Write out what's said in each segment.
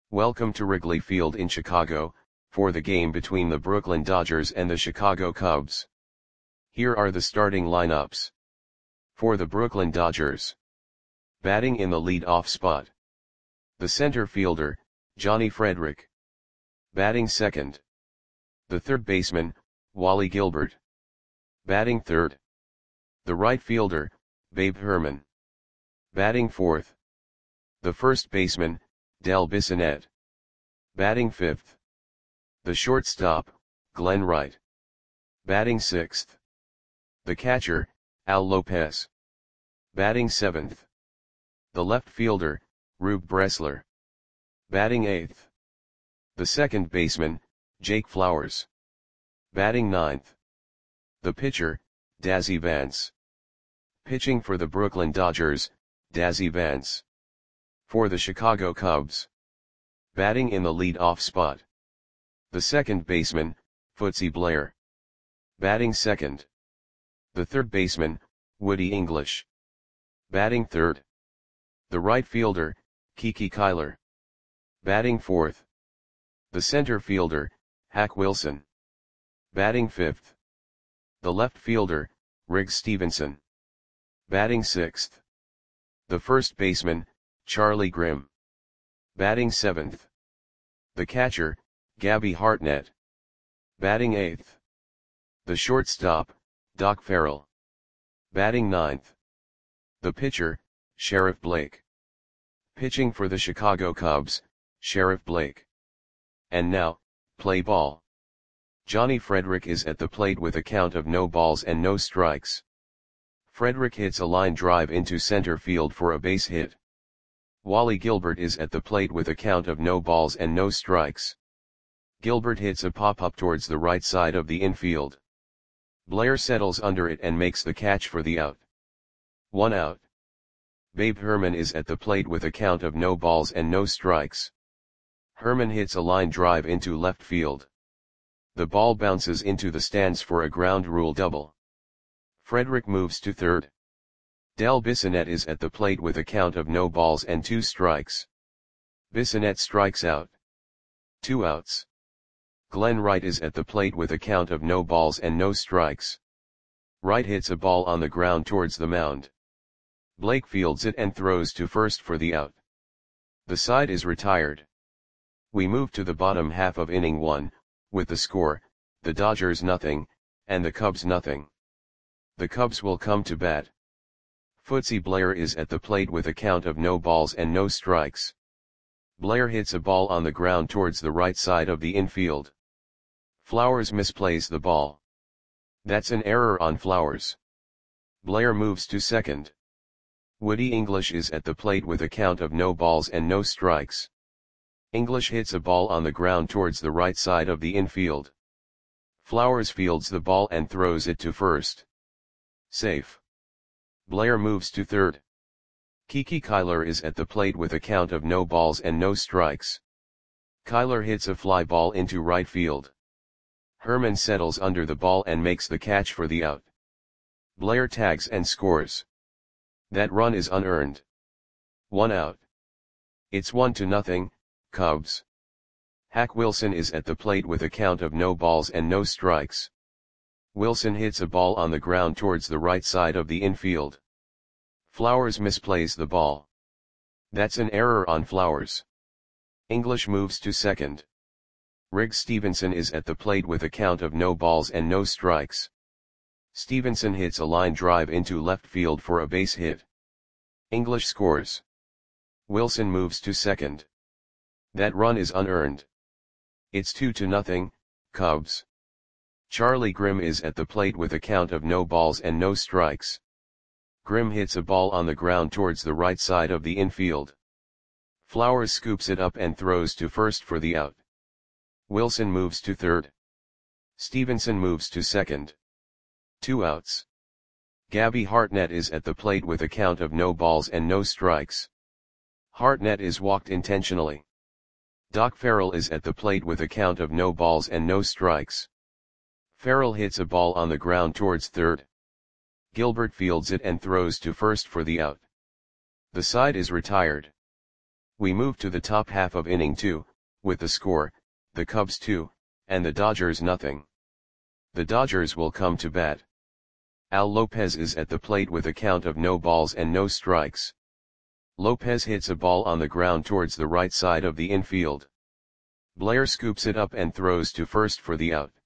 Welcome to Wrigley Field in Chicago, for the game between the Brooklyn Dodgers and the Chicago Cubs. Here are the starting lineups. For the Brooklyn Dodgers. Batting in the lead-off spot. The center fielder, Johnny Frederick. Batting second. The third baseman, Wally Gilbert. Batting third. The right fielder, Babe Herman. Batting fourth. The first baseman, Del Bissonette. Batting fifth. The shortstop, Glenn Wright. Batting sixth. The catcher, Al Lopez. Batting seventh. The left fielder, Rube Bressler. Batting eighth. The second baseman, Jake Flowers. Batting ninth. The pitcher, Dazzy Vance. Pitching for the Brooklyn Dodgers, Dazzy Vance. For the Chicago Cubs. Batting in the lead-off spot. The second baseman, Footsy Blair. Batting second. The third baseman, Woody English. Batting third. The right fielder, Kiki Kyler. Batting fourth. The center fielder, Hack Wilson. Batting fifth. The left fielder, Riggs Stevenson. Batting sixth. The first baseman, Charlie Grimm. Batting seventh. The catcher, Gabby Hartnett. Batting eighth. The shortstop, Doc Farrell. Batting ninth. The pitcher, Sheriff Blake. Pitching for the Chicago Cubs, Sheriff Blake. And now, play ball. Johnny Frederick is at the plate with a count of no balls and no strikes. Frederick hits a line drive into center field for a base hit. Wally Gilbert is at the plate with a count of no balls and no strikes. Gilbert hits a pop-up towards the right side of the infield. Blair settles under it and makes the catch for the out. 1 out. Babe Herman is at the plate with a count of no balls and no strikes. Herman hits a line drive into left field. The ball bounces into the stands for a ground rule double. Frederick moves to third. Del Bissonette is at the plate with a count of no balls and 2 strikes. Bissonette strikes out. 2 outs. Glenn Wright is at the plate with a count of no balls and no strikes. Wright hits a ball on the ground towards the mound. Blake fields it and throws to first for the out. The side is retired. We move to the bottom half of inning 1, with the score, the Dodgers nothing, and the Cubs nothing. The Cubs will come to bat. Footsy Blair is at the plate with a count of no balls and no strikes. Blair hits a ball on the ground towards the right side of the infield. Flowers misplays the ball. That's an error on Flowers. Blair moves to second. Woody English is at the plate with a count of no balls and no strikes. English hits a ball on the ground towards the right side of the infield. Flowers fields the ball and throws it to first. Safe. Blair moves to third. Kiki Kyler is at the plate with a count of no balls and no strikes. Kyler hits a fly ball into right field. Herman settles under the ball and makes the catch for the out. Blair tags and scores. That run is unearned. 1 out. It's 1-0, Cubs. Hack Wilson is at the plate with a count of no balls and no strikes. Wilson hits a ball on the ground towards the right side of the infield. Flowers misplays the ball. That's an error on Flowers. English moves to second. Riggs Stevenson is at the plate with a count of no balls and no strikes. Stevenson hits a line drive into left field for a base hit. English scores. Wilson moves to second. That run is unearned. It's 2-0, Cubs. Charlie Grimm is at the plate with a count of no balls and no strikes. Grimm hits a ball on the ground towards the right side of the infield. Flowers scoops it up and throws to first for the out. Wilson moves to third. Stevenson moves to second. 2 outs. Gabby Hartnett is at the plate with a count of no balls and no strikes. Hartnett is walked intentionally. Doc Farrell is at the plate with a count of no balls and no strikes. Farrell hits a ball on the ground towards third. Gilbert fields it and throws to first for the out. The side is retired. We move to the top half of inning 2, with the score, the Cubs 2, and the Dodgers nothing. The Dodgers will come to bat. Al Lopez is at the plate with a count of no balls and no strikes. Lopez hits a ball on the ground towards the right side of the infield. Blair scoops it up and throws to first for the out.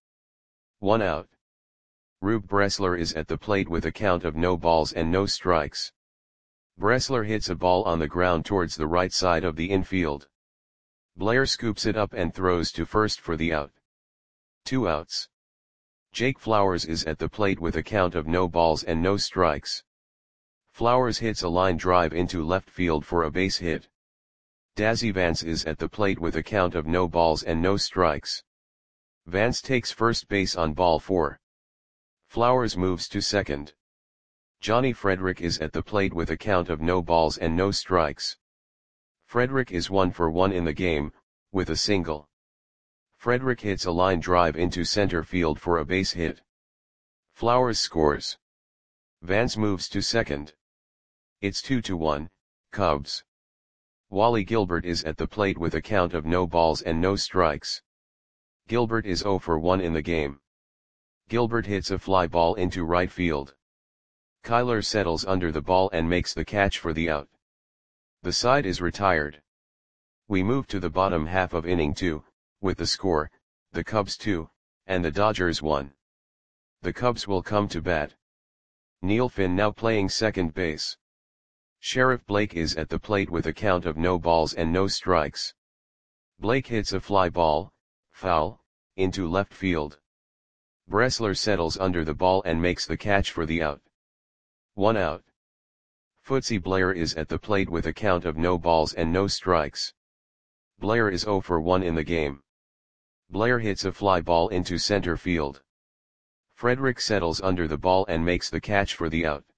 1 out. Rube Bressler is at the plate with a count of no balls and no strikes. Bressler hits a ball on the ground towards the right side of the infield. Blair scoops it up and throws to first for the out. 2 outs. Jake Flowers is at the plate with a count of no balls and no strikes. Flowers hits a line drive into left field for a base hit. Dazzy Vance is at the plate with a count of no balls and no strikes. Vance takes first base on ball 4. Flowers moves to second. Johnny Frederick is at the plate with a count of no balls and no strikes. Frederick is 1 for 1 in the game, with a single. Frederick hits a line drive into center field for a base hit. Flowers scores. Vance moves to second. It's 2-1, Cubs. Wally Gilbert is at the plate with a count of no balls and no strikes. Gilbert is 0 for 1 in the game. Gilbert hits a fly ball into right field. Kyler settles under the ball and makes the catch for the out. The side is retired. We move to the bottom half of inning 2, with the score, the Cubs 2, and the Dodgers 1. The Cubs will come to bat. Neil Finn now playing second base. Sheriff Blake is at the plate with a count of no balls and no strikes. Blake hits a fly ball, foul, into left field. Bressler settles under the ball and makes the catch for the out. 1 out. Footsie Blair is at the plate with a count of no balls and no strikes. Blair is 0 for 1 in the game. Blair hits a fly ball into center field. Frederick settles under the ball and makes the catch for the out.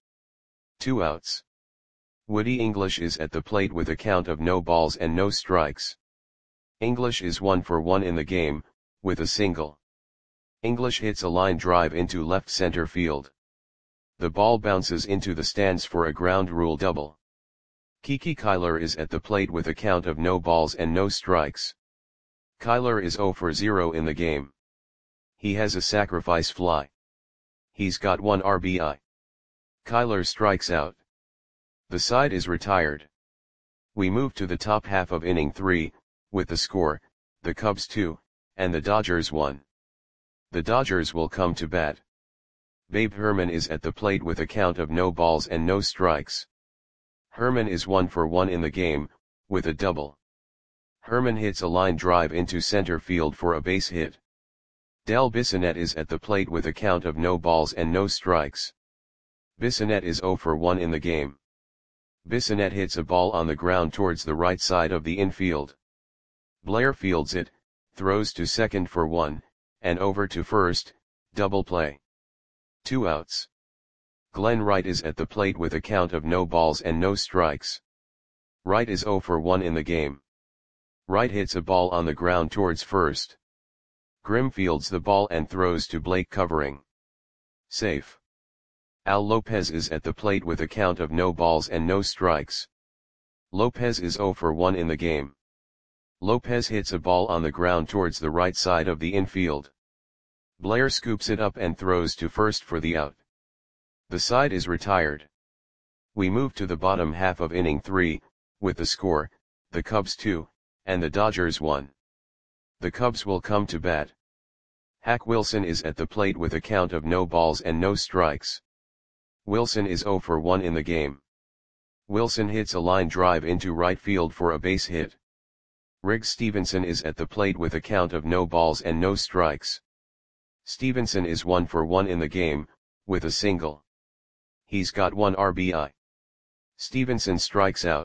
2 outs. Woody English is at the plate with a count of no balls and no strikes. English is 1 for 1 in the game, with a single. English hits a line drive into left center field. The ball bounces into the stands for a ground rule double. Kiki Kyler is at the plate with a count of no balls and no strikes. Kyler is 0 for 0 in the game. He has a sacrifice fly. He's got 1 RBI. Kyler strikes out. The side is retired. We move to the top half of inning 3, with the score, the Cubs 2, and the Dodgers 1. The Dodgers will come to bat. Babe Herman is at the plate with a count of no balls and no strikes. Herman is 1 for 1 in the game, with a double. Herman hits a line drive into center field for a base hit. Del Bissonette is at the plate with a count of no balls and no strikes. Bissonette is 0 for 1 in the game. Bissonette hits a ball on the ground towards the right side of the infield. Blair fields it, throws to second for 1, and over to first, double play. 2 outs. Glenn Wright is at the plate with a count of no balls and no strikes. Wright is 0 for 1 in the game. Wright hits a ball on the ground towards first. Grimm fields the ball and throws to Blake covering. Safe. Al Lopez is at the plate with a count of no balls and no strikes. Lopez is 0 for 1 in the game. Lopez hits a ball on the ground towards the right side of the infield. Blair scoops it up and throws to first for the out. The side is retired. We move to the bottom half of inning 3, with the score, the Cubs 2, and the Dodgers 1. The Cubs will come to bat. Hack Wilson is at the plate with a count of no balls and no strikes. Wilson is 0 for 1 in the game. Wilson hits a line drive into right field for a base hit. Riggs Stevenson is at the plate with a count of no balls and no strikes. Stevenson is 1 for 1 in the game, with a single. He's got 1 RBI. Stevenson strikes out.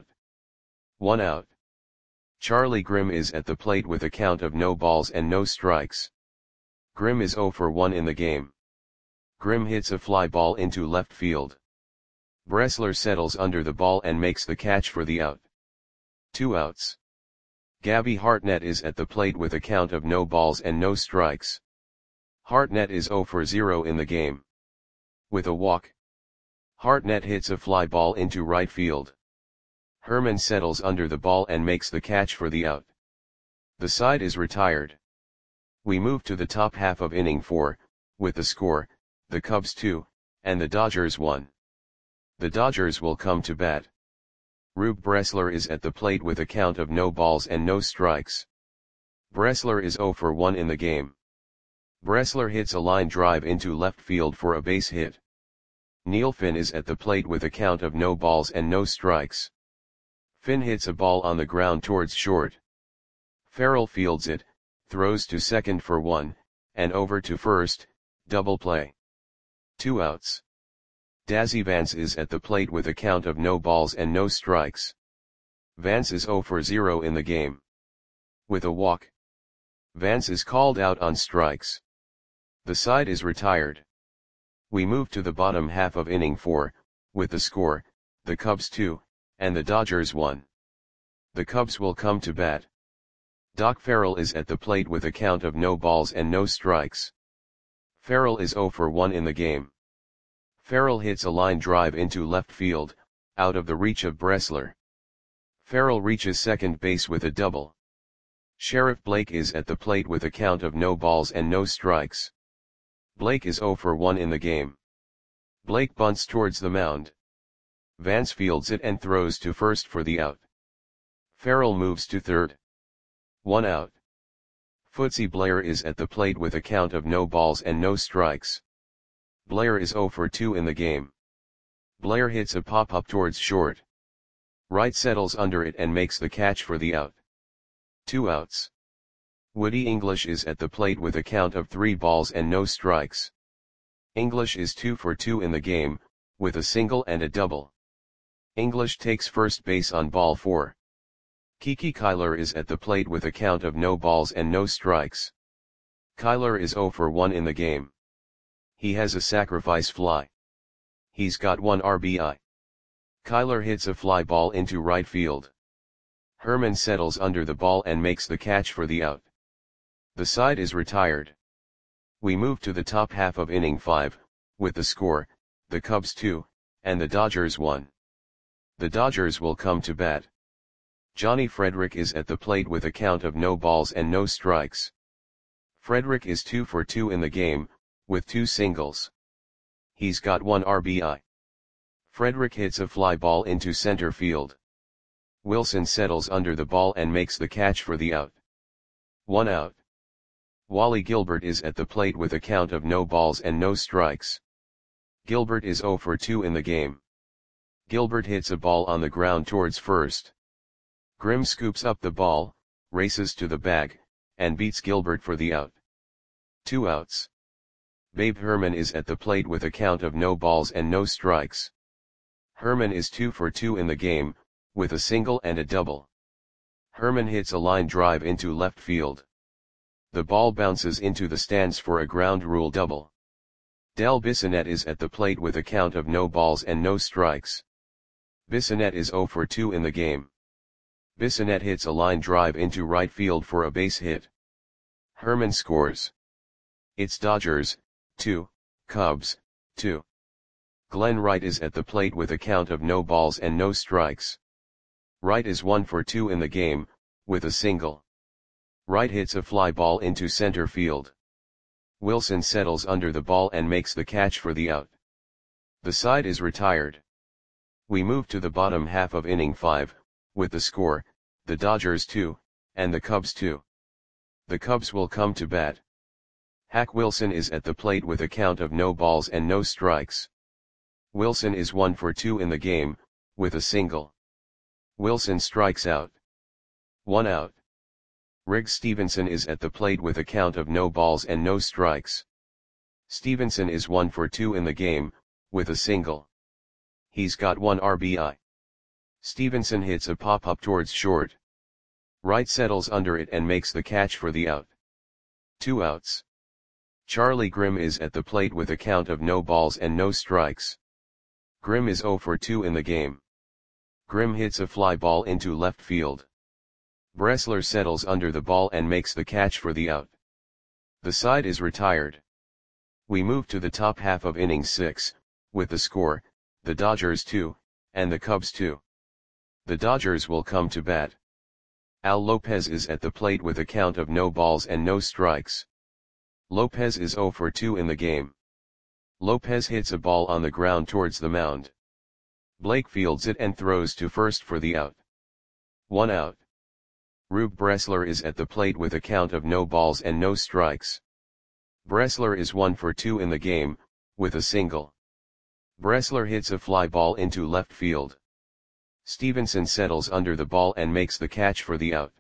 1 out. Charlie Grimm is at the plate with a count of no balls and no strikes. Grimm is 0 for 1 in the game. Grimm hits a fly ball into left field. Bressler settles under the ball and makes the catch for the out. 2 outs. Gabby Hartnett is at the plate with a count of no balls and no strikes. Hartnett is 0 for 0 in the game. With a walk. Hartnett hits a fly ball into right field. Herman settles under the ball and makes the catch for the out. The side is retired. We move to the top half of inning 4, with the score, the Cubs 2, and the Dodgers 1. The Dodgers will come to bat. Rube Bressler is at the plate with a count of no balls and no strikes. Bressler is 0 for 1 in the game. Bressler hits a line drive into left field for a base hit. Neil Finn is at the plate with a count of no balls and no strikes. Finn hits a ball on the ground towards short. Farrell fields it, throws to second for 1, and over to first, double play. 2 outs. Dazzy Vance is at the plate with a count of no balls and no strikes. Vance is 0 for 0 in the game. With a walk, Vance is called out on strikes. The side is retired. We move to the bottom half of inning 4, with the score, the Cubs 2, and the Dodgers 1. The Cubs will come to bat. Doc Farrell is at the plate with a count of no balls and no strikes. Farrell is 0 for 1 in the game. Farrell hits a line drive into left field, out of the reach of Bressler. Farrell reaches second base with a double. Sheriff Blake is at the plate with a count of no balls and no strikes. Blake is 0 for 1 in the game. Blake bunts towards the mound. Vance fields it and throws to first for the out. Farrell moves to third. 1 out. Footsie Blair is at the plate with a count of no balls and no strikes. Blair is 0 for 2 in the game. Blair hits a pop-up towards short. Wright settles under it and makes the catch for the out. 2 outs. Woody English is at the plate with a count of 3 balls and no strikes. English is 2 for 2 in the game, with a single and a double. English takes first base on ball 4. Kiki Kyler is at the plate with a count of no balls and no strikes. Kyler is 0 for 1 in the game. He has a sacrifice fly. He's got 1 RBI. Kyler hits a fly ball into right field. Herman settles under the ball and makes the catch for the out. The side is retired. We move to the top half of inning 5, with the score, the Cubs 2, and the Dodgers 1. The Dodgers will come to bat. Johnny Frederick is at the plate with a count of no balls and no strikes. Frederick is 2 for 2 in the game, with 2 singles. He's got 1 RBI. Frederick hits a fly ball into center field. Wilson settles under the ball and makes the catch for the out. 1 out. Wally Gilbert is at the plate with a count of no balls and no strikes. Gilbert is 0 for 2 in the game. Gilbert hits a ball on the ground towards first. Grimm scoops up the ball, races to the bag, and beats Gilbert for the out. 2 outs. Babe Herman is at the plate with a count of no balls and no strikes. Herman is 2 for 2 in the game, with a single and a double. Herman hits a line drive into left field. The ball bounces into the stands for a ground rule double. Del Bissonette is at the plate with a count of no balls and no strikes. Bissonette is 0 for 2 in the game. Bissonette hits a line drive into right field for a base hit. Herman scores. It's Dodgers 2, Cubs 2. Glenn Wright is at the plate with a count of no balls and no strikes. Wright is 1 for 2 in the game, with a single. Wright hits a fly ball into center field. Wilson settles under the ball and makes the catch for the out. The side is retired. We move to the bottom half of inning 5, with the score, the Dodgers 2, and the Cubs 2. The Cubs will come to bat. Hack Wilson is at the plate with a count of no balls and no strikes. Wilson is 1 for 2 in the game, with a single. Wilson strikes out. 1 out. Riggs Stevenson is at the plate with a count of no balls and no strikes. Stevenson is 1 for 2 in the game, with a single. He's got 1 RBI. Stevenson hits a pop-up towards short. Wright settles under it and makes the catch for the out. 2 outs. Charlie Grimm is at the plate with a count of no balls and no strikes. Grimm is 0 for 2 in the game. Grimm hits a fly ball into left field. Bressler settles under the ball and makes the catch for the out. The side is retired. We move to the top half of inning 6, with the score, the Dodgers 2, and the Cubs 2. The Dodgers will come to bat. Al Lopez is at the plate with a count of no balls and no strikes. Lopez is 0 for 2 in the game. Lopez hits a ball on the ground towards the mound. Blake fields it and throws to first for the out. 1 out. Rube Bressler is at the plate with a count of no balls and no strikes. Bressler is 1 for 2 in the game, with a single. Bressler hits a fly ball into left field. Stevenson settles under the ball and makes the catch for the out.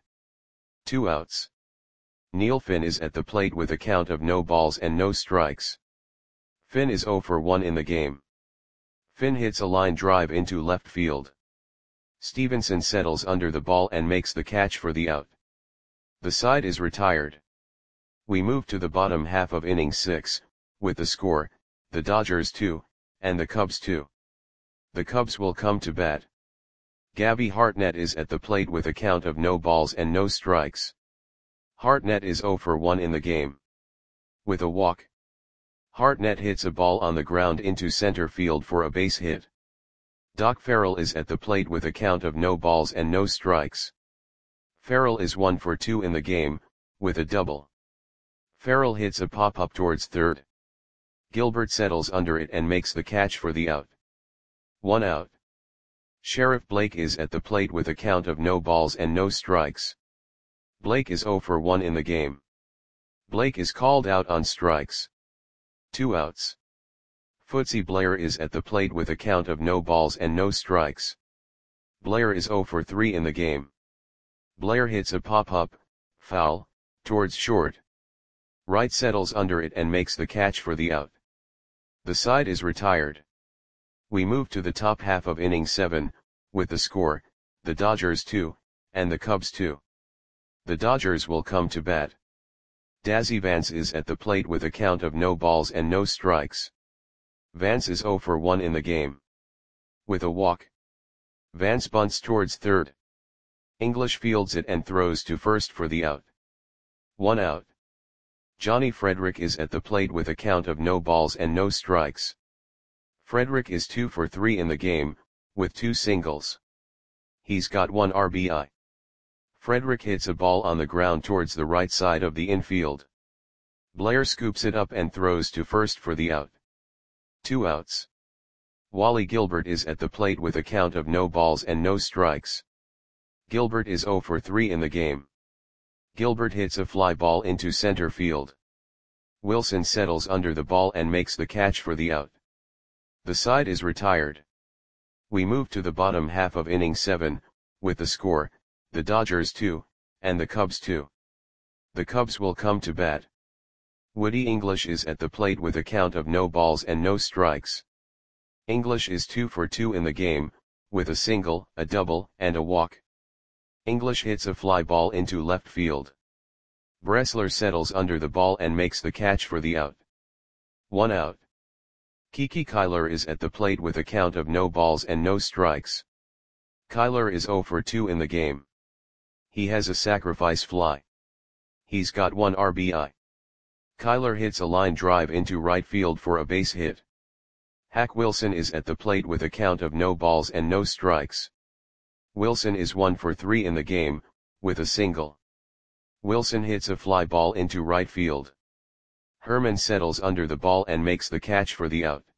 2 outs. Neil Finn is at the plate with a count of no balls and no strikes. Finn is 0 for 1 in the game. Finn hits a line drive into left field. Stevenson settles under the ball and makes the catch for the out. The side is retired. We move to the bottom half of inning 6, with the score, the Dodgers 2, and the Cubs 2. The Cubs will come to bat. Gabby Hartnett is at the plate with a count of no balls and no strikes. Hartnett is 0 for 1 in the game. With a walk. Hartnett hits a ball on the ground into center field for a base hit. Doc Farrell is at the plate with a count of no balls and no strikes. Farrell is 1 for 2 in the game, with a double. Farrell hits a pop-up towards third. Gilbert settles under it and makes the catch for the out. 1 out. Sheriff Blake is at the plate with a count of no balls and no strikes. Blake is 0 for 1 in the game. Blake is called out on strikes. 2 outs. Footsy Blair is at the plate with a count of no balls and no strikes. Blair is 0 for 3 in the game. Blair hits a pop-up, foul, towards short. Wright settles under it and makes the catch for the out. The side is retired. We move to the top half of inning 7, with the score, the Dodgers 2, and the Cubs 2. The Dodgers will come to bat. Dazzy Vance is at the plate with a count of no balls and no strikes. Vance is 0 for 1 in the game. With a walk. Vance bunts towards third. English fields it and throws to first for the out. 1 out. Johnny Frederick is at the plate with a count of no balls and no strikes. Frederick is 2 for 3 in the game, with 2 singles. He's got 1 RBI. Frederick hits a ball on the ground towards the right side of the infield. Blair scoops it up and throws to first for the out. 2 outs. Wally Gilbert is at the plate with a count of no balls and no strikes. Gilbert is 0 for 3 in the game. Gilbert hits a fly ball into center field. Wilson settles under the ball and makes the catch for the out. The side is retired. We move to the bottom half of inning 7, with the score, the Dodgers 2, and the Cubs 2. The Cubs will come to bat. Woody English is at the plate with a count of no balls and no strikes. English is 2 for 2 in the game, with a single, a double, and a walk. English hits a fly ball into left field. Bressler settles under the ball and makes the catch for the out. 1 out. Kiki Kyler is at the plate with a count of no balls and no strikes. Kyler is 0 for 2 in the game. He has a sacrifice fly. He's got 1 RBI. Kyler hits a line drive into right field for a base hit. Hack Wilson is at the plate with a count of no balls and no strikes. Wilson is 1 for 3 in the game, with a single. Wilson hits a fly ball into right field. Herman settles under the ball and makes the catch for the out.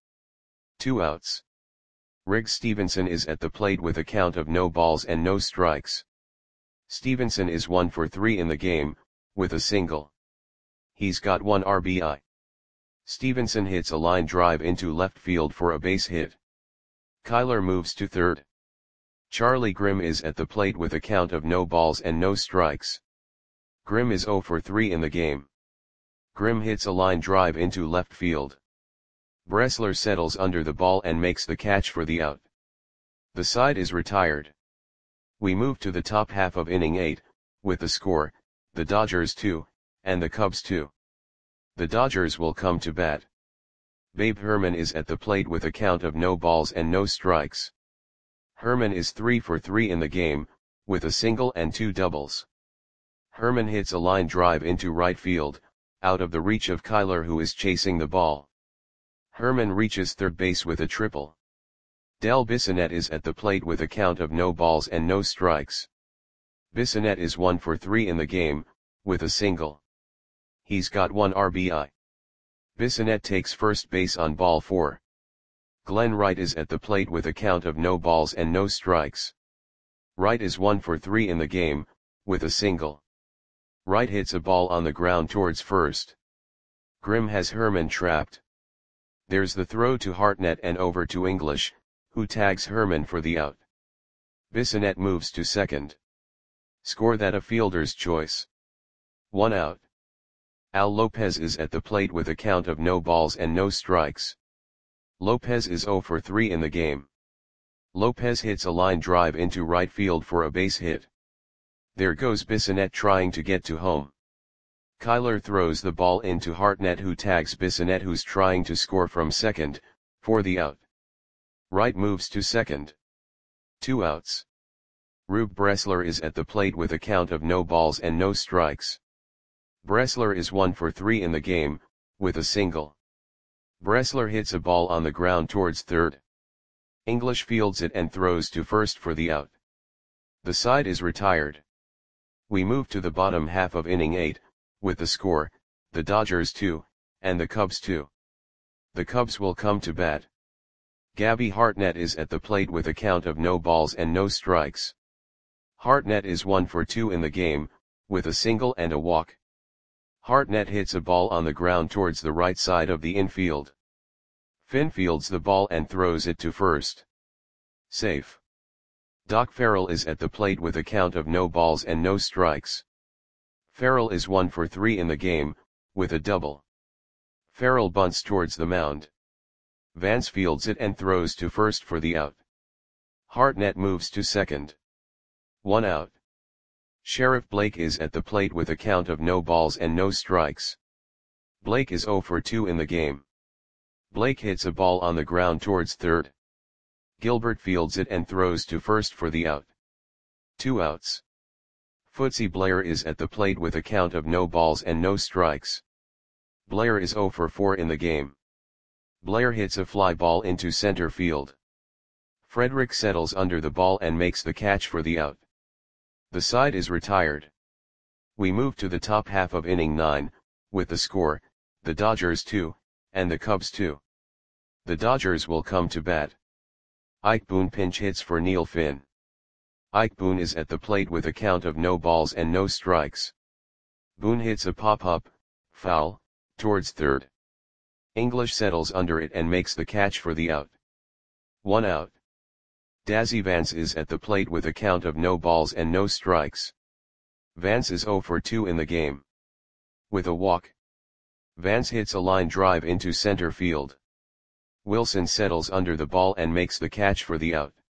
2 outs. Riggs Stevenson is at the plate with a count of no balls and no strikes. Stevenson is 1 for 3 in the game, with a single. He's got 1 RBI. Stevenson hits a line drive into left field for a base hit. Kyler moves to third. Charlie Grimm is at the plate with a count of no balls and no strikes. Grimm is 0 for 3 in the game. Grimm hits a line drive into left field. Bressler settles under the ball and makes the catch for the out. The side is retired. We move to the top half of inning 8, with the score, the Dodgers 2, and the Cubs 2. The Dodgers will come to bat. Babe Herman is at the plate with a count of no balls and no strikes. Herman is 3 for 3 in the game, with a single and 2 doubles. Herman hits a line drive into right field, out of the reach of Kyler who is chasing the ball. Herman reaches third base with a triple. Del Bissonette is at the plate with a count of no balls and no strikes. Bissonette is 1 for 3 in the game, with a single. He's got 1 RBI. Bissonette takes first base on ball 4. Glenn Wright is at the plate with a count of no balls and no strikes. Wright is 1 for 3 in the game, with a single. Wright hits a ball on the ground towards first. Grimm has Herman trapped. There's the throw to Hartnett and over to English, who tags Herman for the out. Bissonette moves to second. Score that a fielder's choice. 1 out. Al Lopez is at the plate with a count of no balls and no strikes. Lopez is 0 for 3 in the game. Lopez hits a line drive into right field for a base hit. There goes Bissonette trying to get to home. Kyler throws the ball into Hartnett, who tags Bissonette, who's trying to score from second, for the out. Wright moves to second. 2 outs. Rube Bressler is at the plate with a count of no balls and no strikes. Bressler is 1 for 3 in the game, with a single. Bressler hits a ball on the ground towards third. English fields it and throws to first for the out. The side is retired. We move to the bottom half of inning 8, with the score, the Dodgers 2, and the Cubs 2. The Cubs will come to bat. Gabby Hartnett is at the plate with a count of no balls and no strikes. Hartnett is 1 for 2 in the game, with a single and a walk. Hartnett hits a ball on the ground towards the right side of the infield. Finn fields the ball and throws it to first. Safe. Doc Farrell is at the plate with a count of no balls and no strikes. Farrell is 1 for 3 in the game, with a double. Farrell bunts towards the mound. Vance fields it and throws to first for the out. Hartnett moves to second. 1 out. Sheriff Blake is at the plate with a count of no balls and no strikes. Blake is 0 for 2 in the game. Blake hits a ball on the ground towards third. Gilbert fields it and throws to first for the out. 2 outs. Footsie Blair is at the plate with a count of no balls and no strikes. Blair is 0 for 4 in the game. Blair hits a fly ball into center field. Frederick settles under the ball and makes the catch for the out. The side is retired. We move to the top half of inning 9, with the score, the Dodgers 2, and the Cubs 2. The Dodgers will come to bat. Ike Boone pinch hits for Neil Finn. Ike Boone is at the plate with a count of no balls and no strikes. Boone hits a pop-up, foul, towards third. English settles under it and makes the catch for the out. 1 out. Dazzy Vance is at the plate with a count of no balls and no strikes. Vance is 0 for 2 in the game. With a walk. Vance hits a line drive into center field. Wilson settles under the ball and makes the catch for the out.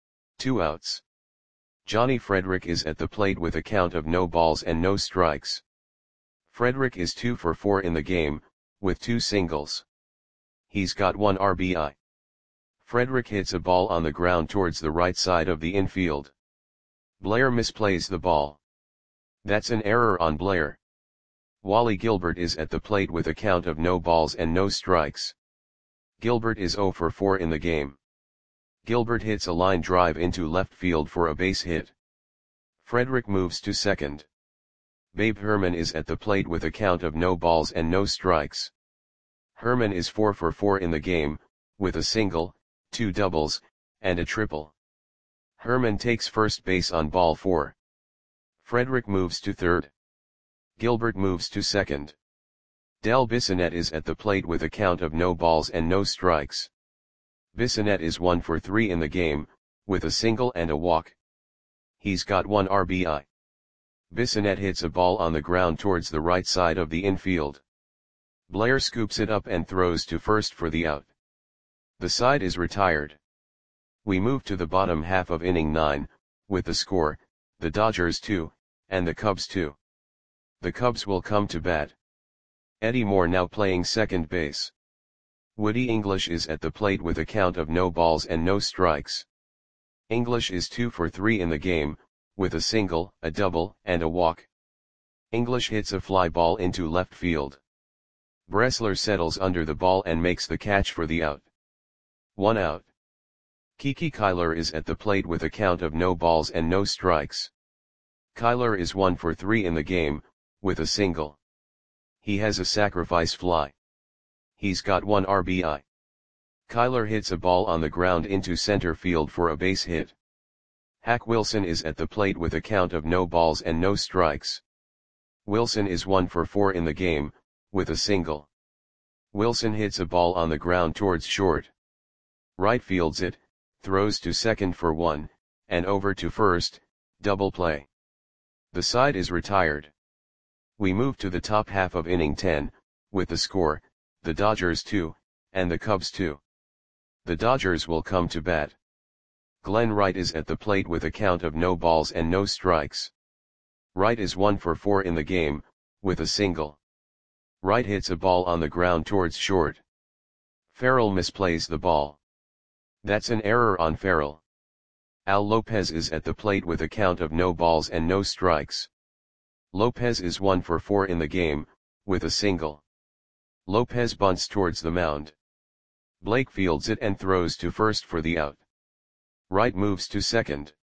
2 outs. Johnny Frederick is at the plate with a count of no balls and no strikes. Frederick is 2 for 4 in the game, with 2 singles. He's got 1 RBI. Frederick hits a ball on the ground towards the right side of the infield. Blair misplays the ball. That's an error on Blair. Wally Gilbert is at the plate with a count of no balls and no strikes. Gilbert is 0 for 4 in the game. Gilbert hits a line drive into left field for a base hit. Frederick moves to second. Babe Herman is at the plate with a count of no balls and no strikes. Herman is 4 for 4 in the game, with a single, 2 doubles, and a triple. Herman takes first base on ball 4. Frederick moves to third. Gilbert moves to second. Del Bissonette is at the plate with a count of no balls and no strikes. Bissonette is 1 for 3 in the game, with a single and a walk. He's got 1 RBI. Bissonette hits a ball on the ground towards the right side of the infield. Blair scoops it up and throws to first for the out. The side is retired. We move to the bottom half of inning 9, with the score, the Dodgers 2, and the Cubs 2. The Cubs will come to bat. Eddie Moore now playing second base. Woody English is at the plate with a count of no balls and no strikes. English is 2 for 3 in the game, with a single, a double, and a walk. English hits a fly ball into left field. Bressler settles under the ball and makes the catch for the out. 1 out. Kiki Kyler is at the plate with a count of no balls and no strikes. Kyler is 1 for 3 in the game, with a single. He has a sacrifice fly. He's got 1 RBI. Kyler hits a ball on the ground into center field for a base hit. Hack Wilson is at the plate with a count of no balls and no strikes. Wilson is 1 for 4 in the game, with a single. Wilson hits a ball on the ground towards short. Right fields it, throws to second for 1, and over to first, double play. The side is retired. We move to the top half of inning 10, with the score, the Dodgers 2, and the Cubs 2. The Dodgers will come to bat. Glenn Wright is at the plate with a count of no balls and no strikes. Wright is 1 for 4 in the game, with a single. Wright hits a ball on the ground towards short. Farrell misplays the ball. That's an error on Farrell. Al Lopez is at the plate with a count of no balls and no strikes. Lopez is 1 for 4 in the game, with a single. Lopez bunts towards the mound. Blake fields it and throws to first for the out. Wright moves to second.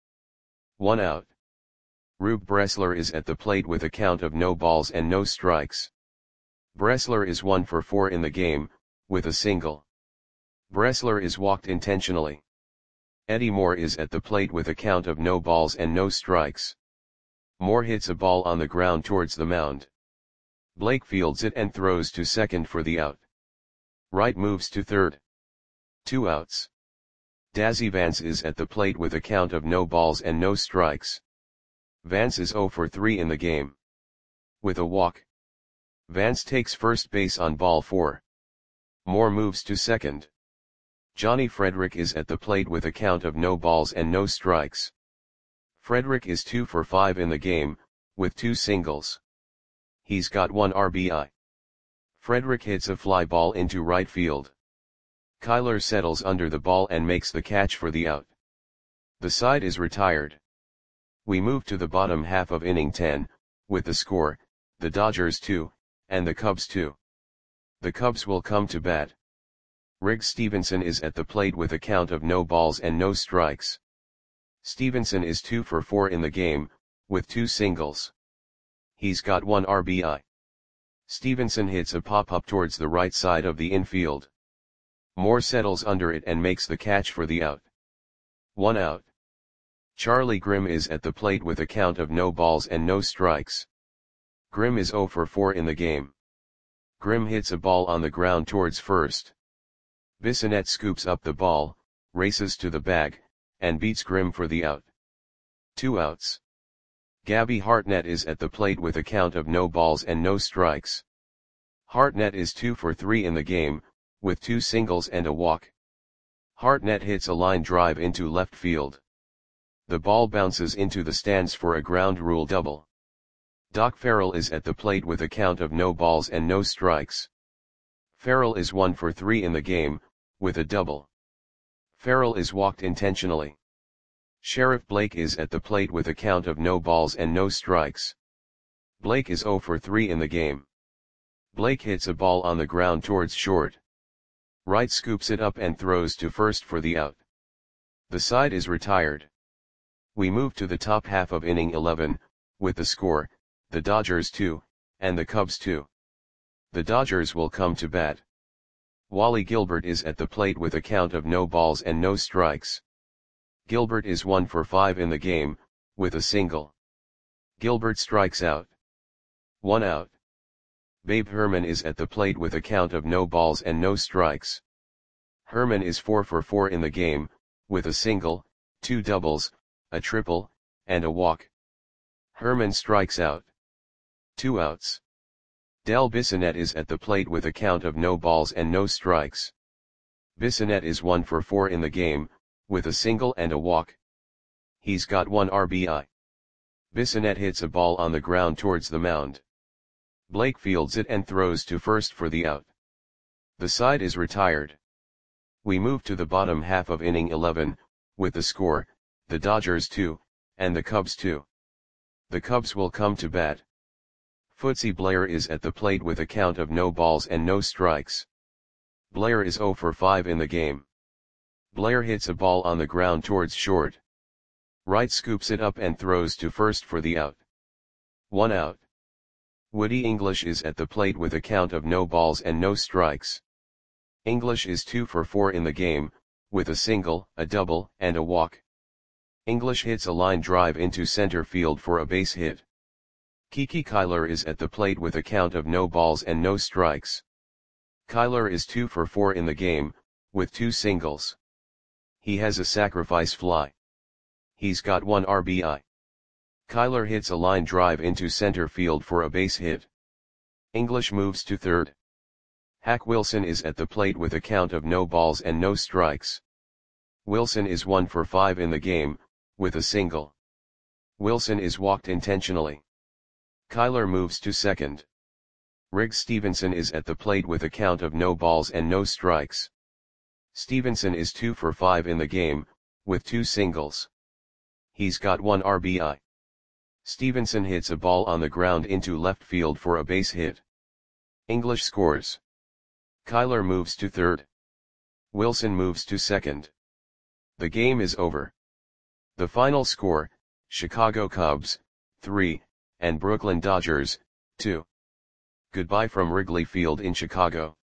1 out. Rube Bressler is at the plate with a count of no balls and no strikes. Bressler is 1 for 4 in the game, with a single. Bressler is walked intentionally. Eddie Moore is at the plate with a count of no balls and no strikes. Moore hits a ball on the ground towards the mound. Blake fields it and throws to second for the out. Wright moves to third. 2 outs. Dazzy Vance is at the plate with a count of no balls and no strikes. Vance is 0 for 3 in the game. With a walk. Vance takes first base on ball 4. Moore moves to second. Johnny Frederick is at the plate with a count of no balls and no strikes. Frederick is 2 for 5 in the game, with 2 singles. He's got 1 RBI. Frederick hits a fly ball into right field. Kyler settles under the ball and makes the catch for the out. The side is retired. We move to the bottom half of inning 10, with the score, the Dodgers 2, and the Cubs 2. The Cubs will come to bat. Riggs Stevenson is at the plate with a count of no balls and no strikes. Stevenson is 2 for 4 in the game, with 2 singles. He's got 1 RBI. Stevenson hits a pop-up towards the right side of the infield. Moore settles under it and makes the catch for the out. 1 out. Charlie Grimm is at the plate with a count of no balls and no strikes. Grimm is 0 for 4 in the game. Grimm hits a ball on the ground towards first. Bissonette scoops up the ball, races to the bag, and beats Grimm for the out. 2 outs. Gabby Hartnett is at the plate with a count of no balls and no strikes. Hartnett is 2 for 3 in the game, with 2 singles and a walk. Hartnett hits a line drive into left field. The ball bounces into the stands for a ground rule double. Doc Farrell is at the plate with a count of no balls and no strikes. Farrell is 1 for 3 in the game, with a double. Farrell is walked intentionally. Sheriff Blake is at the plate with a count of no balls and no strikes. Blake is 0 for 3 in the game. Blake hits a ball on the ground towards short. Wright scoops it up and throws to first for the out. The side is retired. We move to the top half of inning 11, with the score, the Dodgers 2, and the Cubs 2. The Dodgers will come to bat. Wally Gilbert is at the plate with a count of no balls and no strikes. Gilbert is 1 for 5 in the game, with a single. Gilbert strikes out. 1 out. Babe Herman is at the plate with a count of no balls and no strikes. Herman is 4 for 4 in the game, with a single, 2 doubles, a triple, and a walk. Herman strikes out. 2 outs. Del Bissonette is at the plate with a count of no balls and no strikes. Bissonette is 1 for 4 in the game, with a single and a walk. He's got 1 RBI. Bissonette hits a ball on the ground towards the mound. Blake fields it and throws to first for the out. The side is retired. We move to the bottom half of inning 11, with the score, the Dodgers 2, and the Cubs 2. The Cubs will come to bat. Footsy Blair is at the plate with a count of no balls and no strikes. Blair is 0 for 5 in the game. Blair hits a ball on the ground towards short. Wright scoops it up and throws to first for the out. 1 out. Woody English is at the plate with a count of no balls and no strikes. English is 2 for 4 in the game, with a single, a double, and a walk. English hits a line drive into center field for a base hit. Kiki Kyler is at the plate with a count of no balls and no strikes. Kyler is 2 for 4 in the game, with 2 singles. He has a sacrifice fly. He's got 1 RBI. Kyler hits a line drive into center field for a base hit. English moves to third. Hack Wilson is at the plate with a count of no balls and no strikes. Wilson is 1 for 5 in the game, with a single. Wilson is walked intentionally. Kyler moves to second. Riggs Stevenson is at the plate with a count of no balls and no strikes. Stevenson is 2 for 5 in the game, with 2 singles. He's got 1 RBI. Stevenson hits a ball on the ground into left field for a base hit. English scores. Kyler moves to third. Wilson moves to second. The game is over. The final score, Chicago Cubs, 3, and Brooklyn Dodgers, 2. Goodbye from Wrigley Field in Chicago.